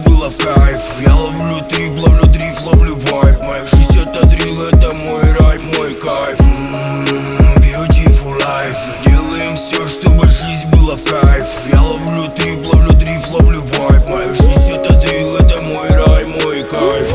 была в кайф. Я ловлю трип, ловлю дрифт, ловлю вайб. Моя жизнь это дрил, это мой рай, мой кайф. Beautiful life. Делаем все, чтобы жизнь была в кайф. Я ловлю трип, ловлю дрифт, ловлю вайб. Моя жизнь это дрил, это мой рай, мой кайф.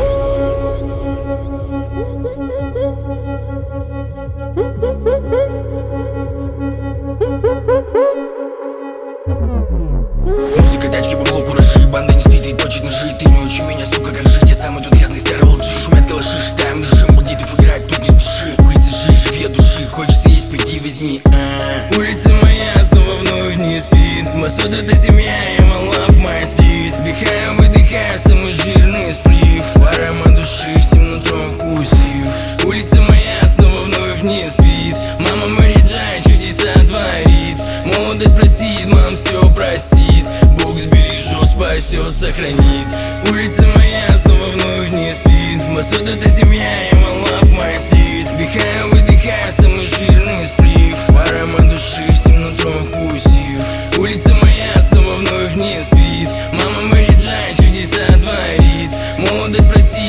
Музыка, тачки, бабло, куражи. Банда не спит и точит ножи. Ты не учи меня, сука, как жить. Я самый тут грязный старый лджи. Шумят калаши, считаем режим. Бандитов играть, тут не спеши. Улица жи, живи от души. Хочется есть, пойди возьми. Улица моя снова вновь не спит. Масот это семья, я мала в мой стит. Вдыхаю, выдыхаю самый жирный сплив. Аромат души всем нутром вкусив. Улица моя снова вновь не спит. Мама Мария чудеса творит. Молодость простит, мам все простит. Бог сбережет, спасет, сохранит. Улица моя снова вновь не спит. Масот это семья, я мала в мой стит. Вдыхаю, выдыхаю самый жирный сплив. Аромат души всем нутром вкусив. Улица моя снова вновь не спит. Мама Мария чудеса творит. Молодость простит.